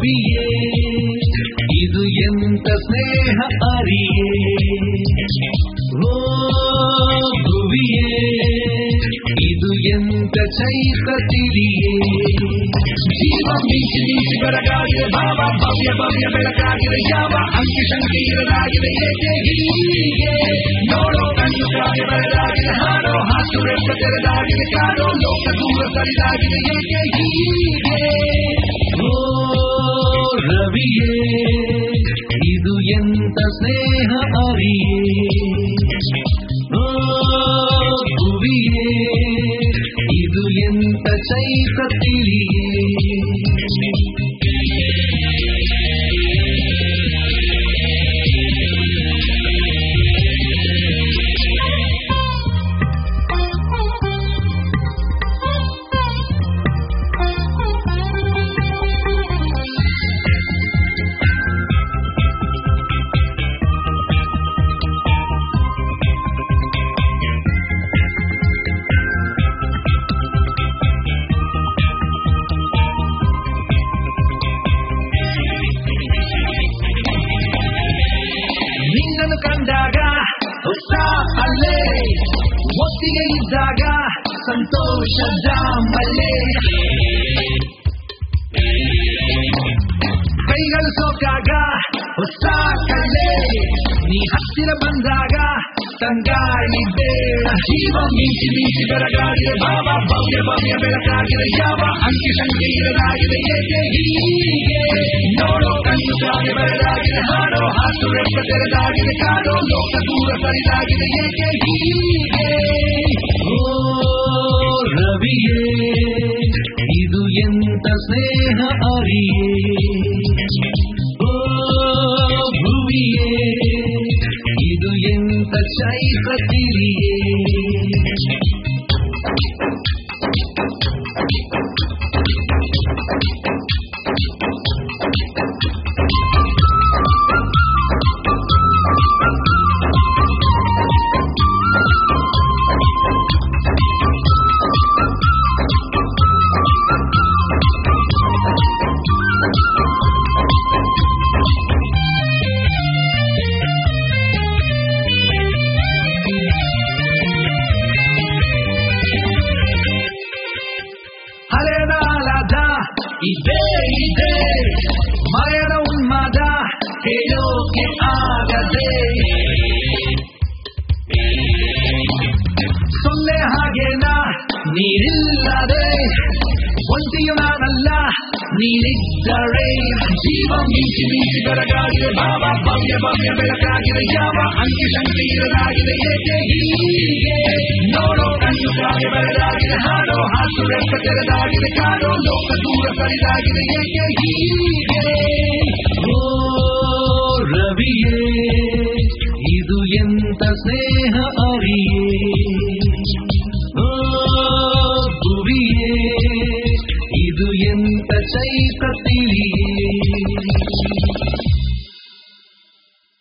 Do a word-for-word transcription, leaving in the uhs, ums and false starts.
ಭುವಿಯೇ ಇದು ಎಂತ ಸ್ನೇಹ ಅರಿಯೇ ಓ ಭುವಿಯೇ ಇದು ಎಂತ ಚೈತ್ರ ತಿಳಿಯೇ ಜೀವ ಮಿಂಚಿ ಮಿಂಚಿ ಬೆಳಗಾಗಿದೆ ಭಾವ ಭವ್ಯ ಭವ್ಯ ಬೆಳಕಾಗಿದೆ ಯಾವ ಅಂಕಿ ಸಂಖ್ಯೆ ಇರಲಾಗಿದೆ ಏಕೆ ಹೀಗೆ ನೋಡೋ ಕಣ್ಣು ಕಾಗೆ ಬರಲಾಗಿದೆ ಹಾಡೋ ಹಾಸು ರೆಪ್ಪ ತೆರೆದಾಗಿದೆ ಕಾಡೋ ಲೋಕ ದೂರ ಸರಿದಾಗಿದೆ ಏಕೆ ಹೀಗೆ ಓ ರವಿಯೇ ಇದು ಎಂತ ಸ್ನೇಹ ಅರಿಯೇ ಓ ಭುವಿಯೇ ಇದು ಎಂತ ಚೈತ್ರ ತಿಳಿಯೇ ನಿನ್ನನ್ನು ಕಂಡಾಗ ಉತ್ಸಾಹ ಅಲ್ಲೇ ಒಟ್ಟಿಗೆ ಇದ್ದಾಗ ಸಂತೋಷದ ಮಲ್ಲೆ ಕೈಗಳು ಸೋಕಾಗ ಉತ್ಸಾಹ ಕಲ್ಲೆ ನೀ ಹತ್ತಿರ ಬಂದಾಗ ತಂಗಾಳಿ ಬೇಡ ಜೀವ ಮಿಂಚಿ ಮಿಂಚಿ ಬೆಳಗಾಗಿದೆ ಭಾವ ಭವ್ಯ ಭವ್ಯ ಬೆಳಕಾಗಿದೆ ಯಾವ ಅಂಕಿ ಸಂಖ್ಯೆ ಇರಲಾಗಿದೆ ಏಕೆ ಹೀಗೆ ನೋಡೋ ಕಣ್ಣು ಕಾಗೆ ಬರಲಾಗಿದೆ ಹಾಡೋ ಹಾಸು ರೆಪ್ಪ ತೆರೆದಾಗಿದೆ ಕಾಡೋ ಲೋಕ ದೂರ ಸರಿದಾಗಿದೆ ಏಕೆ ಹೀಗೆ ಓ ರವಿಯೇ ಇದು ಎಂತ ಸ್ನೇಹ ಅರಿಯೇ ಓ ಭುವಿಯೇ ಇದು ಎಂತ ಚೈತ್ರ ತಿಳಿಯೇ ಹಳೆದಾಳದ ಇದೇ ಇದೆ ಮರೆಯದ ಉನ್ಮಾದ ಹೇಳೋಕೆ ಆಗದೆ ಸೊನ್ನೆ ಹಾಗೇನಾ ನೀರಿಲ್ಲದೆ ಒಂಟಿಯು ನಾನಲ್ಲ ನೀನಿದ್ದರೆ ಜೀವ ಮಿಂಚಿ ಮಿಂಚಿ ಬೆಳಗಾಗಿದೆ ಭಾವ ಭವ್ಯ ಭವ್ಯ ಬೆಳಕಾಗಿದೆ ಯಾವ ಅಂಕಿ ಸಂಖ್ಯೆ ಇರಲಾಗಿದೆ ಏಕೆ ಹೀಗೆ ನೋಡೋ ಕಣ್ಣು ಕಾಗೆ ಬರಲಾಗಿದೆ ಹಾಡೋ ಹಾಸು ರೆಪ್ಪ ತೆರೆದಾಗಿದೆ ಕಾಡೋ ಲೋಕ ದೂರ ಸರಿದಾಗಿದೆ ಏಕೆ ಹೀಗೆ ಓ ರವಿಯೇ ಇದು ಎಂತ ಸ್ನೇಹ ಅರಿಯೇ ಓ ಭುವಿಯೇ ಇದು ಎಂತ ಚೈತ್ರ ತಿಳಿಯೇ